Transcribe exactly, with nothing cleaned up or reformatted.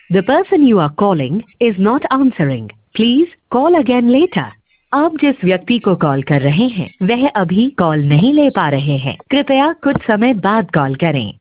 The person you are calling is not answering. Please call again later. आप जिस व्यक्ति को कॉल कर रहे हैं वह अभी कॉल नहीं ले पा रहे हैं। कृपया कुछ समय बाद कॉल करें।